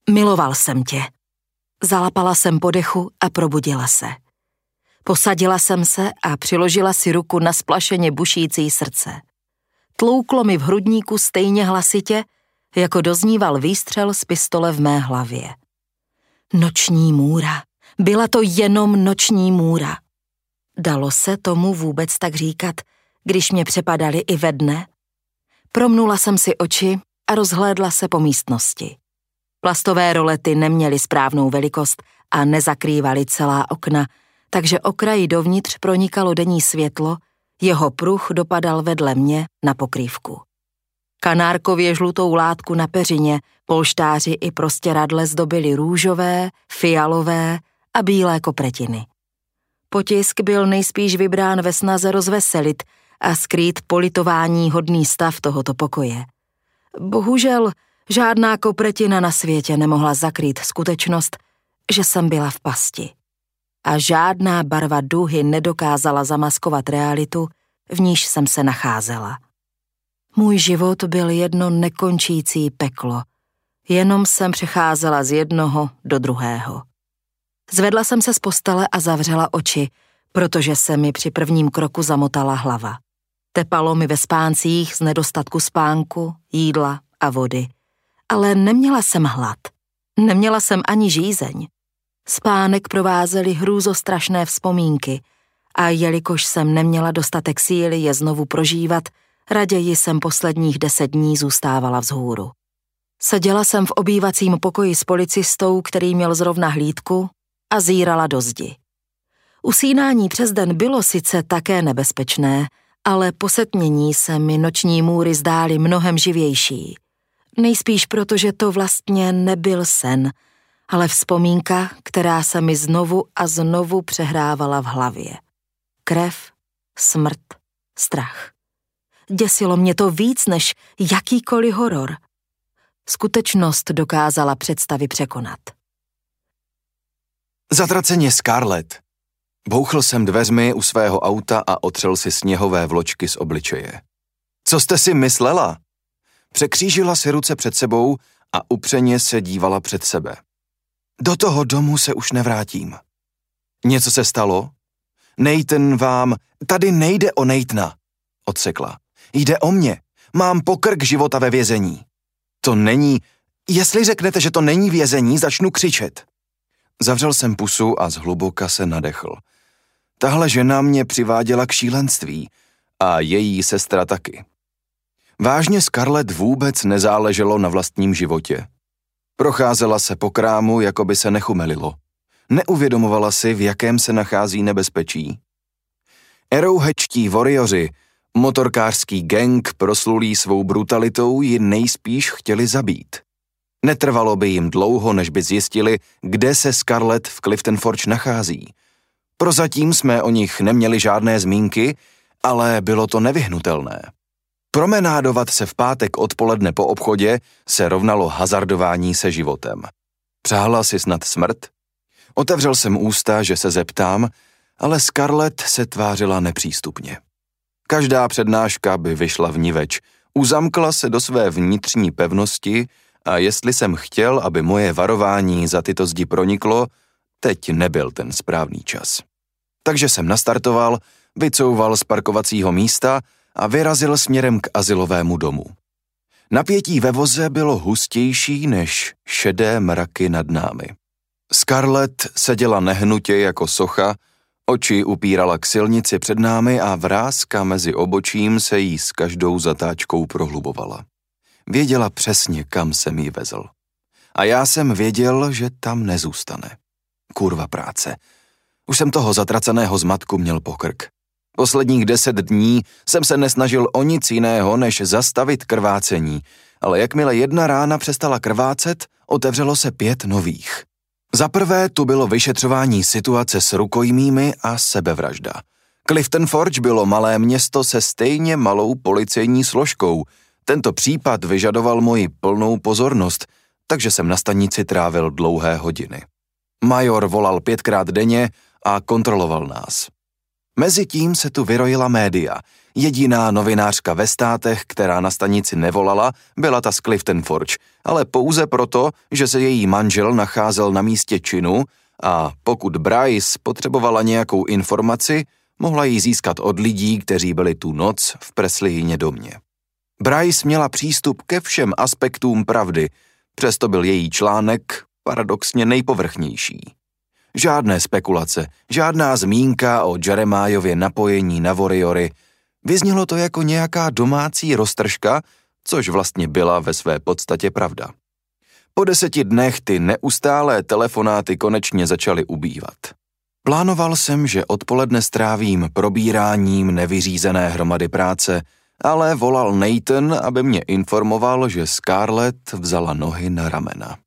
Miloval jsem tě. Zalapala jsem po dechu a probudila se. Posadila jsem se a přiložila si ruku na splašeně bušící srdce. Tlouklo mi v hrudníku stejně hlasitě, jako dozníval výstřel z pistole v mé hlavě. Noční můra. Byla to jenom noční můra. Dalo se tomu vůbec tak říkat, když mě přepadaly i ve dne? Promnula jsem si oči a rozhlédla se po místnosti. Plastové rolety neměly správnou velikost a nezakrývaly celá okna, takže okraji dovnitř pronikalo denní světlo, jeho pruh dopadal vedle mě na pokrývku. Kanárkově žlutou látku na peřině polštáři i prostěradle zdobily růžové, fialové a bílé kopretiny. Potisk byl nejspíš vybrán ve snaze rozveselit a skrýt politování hodný stav tohoto pokoje. Bohužel žádná kopretina na světě nemohla zakrýt skutečnost, že jsem byla v pasti. A žádná barva duhy nedokázala zamaskovat realitu, v níž jsem se nacházela. Můj život byl jedno nekončící peklo. Jenom jsem přecházela z jednoho do druhého. Zvedla jsem se z postele a zavřela oči, protože se mi při prvním kroku zamotala hlava. Tepalo mi ve spáncích z nedostatku spánku, jídla a vody. Ale neměla jsem hlad. Neměla jsem ani žízeň. Spánek provázely hrůzostrašné vzpomínky a jelikož jsem neměla dostatek síly je znovu prožívat, raději jsem posledních 10 dní zůstávala vzhůru. Seděla jsem v obývacím pokoji s policistou, který měl zrovna hlídku, a zírala do zdi. Usínání přes den bylo sice také nebezpečné, ale po setmění se mi noční můry zdály mnohem živější. Nejspíš proto, že to vlastně nebyl sen, ale vzpomínka, která se mi znovu a znovu přehrávala v hlavě. Krev, smrt, strach. Děsilo mě to víc než jakýkoliv horor. Skutečnost dokázala představy překonat. Zatraceně Scarlett. Bouchl jsem dveřmi u svého auta a otřel si sněhové vločky z obličeje. Co jste si myslela? Překřížila si ruce před sebou a upřeně se dívala před sebe. Do toho domu se už nevrátím. Něco se stalo? Nathan vám... Tady nejde o Nathana, odsekla. Jde o mě. Mám pokrk života ve vězení. To není... Jestli řeknete, že to není vězení, začnu křičet. Zavřel jsem pusu a zhluboka se nadechl. Tahle žena mě přiváděla k šílenství a její sestra taky. Vážně Scarlett vůbec nezáleželo na vlastním životě. Procházela se po krámu, jako by se nechumelilo. Neuvědomovala si, v jakém se nachází nebezpečí. Arrowheadští warrioři, motorkářský gang proslulý svou brutalitou, ji nejspíš chtěli zabít. Netrvalo by jim dlouho, než by zjistili, kde se Scarlett v Clifton Forge nachází. Prozatím jsme o nich neměli žádné zmínky, ale bylo to nevyhnutelné. Promenádovat se v pátek odpoledne po obchodě se rovnalo hazardování se životem. Přáhla si snad smrt? Otevřel jsem ústa, že se zeptám, ale Scarlett se tvářila nepřístupně. Každá přednáška by vyšla vniveč, uzamkla se do své vnitřní pevnosti a jestli jsem chtěl, aby moje varování za tyto zdi proniklo, teď nebyl ten správný čas. Takže jsem nastartoval, vycouval z parkovacího místa a vyrazil směrem k azylovému domu. Napětí ve voze bylo hustější než šedé mraky nad námi. Scarlett seděla nehnutě jako socha, oči upírala k silnici před námi a vrázka mezi obočím se jí s každou zatáčkou prohlubovala. Věděla přesně, kam jsem jí vezl. A já jsem věděl, že tam nezůstane. Kurva práce. Už jsem toho zatraceného zmatku měl pokrk. Posledních 10 dní jsem se nesnažil o nic jiného, než zastavit krvácení, ale jakmile jedna rána přestala krvácet, otevřelo se 5 nových. Za prvé tu bylo vyšetřování situace s rukojmími a sebevražda. Clifton Forge bylo malé město se stejně malou policejní složkou. Tento případ vyžadoval moji plnou pozornost, takže jsem na stanici trávil dlouhé hodiny. Major volal 5krát denně a kontroloval nás. Mezitím se tu vyrojila média, Jediná novinářka ve státech, která na stanici nevolala, byla ta z Clifton Forge, ale pouze proto, že se její manžel nacházel na místě činu a pokud Bryce potřebovala nějakou informaci, mohla ji získat od lidí, kteří byli tu noc v Presleyhině domě. Bryce měla přístup ke všem aspektům pravdy, přesto byl její článek paradoxně nejpovrchnější. Žádné spekulace, žádná zmínka o Jeremiahově napojení na Warriory. Vyznělo to jako nějaká domácí roztržka, což vlastně byla ve své podstatě pravda. Po 10 dnech ty neustálé telefonáty konečně začaly ubývat. Plánoval jsem, že odpoledne strávím probíráním nevyřízené hromady práce, ale volal Nathan, aby mě informoval, že Scarlett vzala nohy na ramena.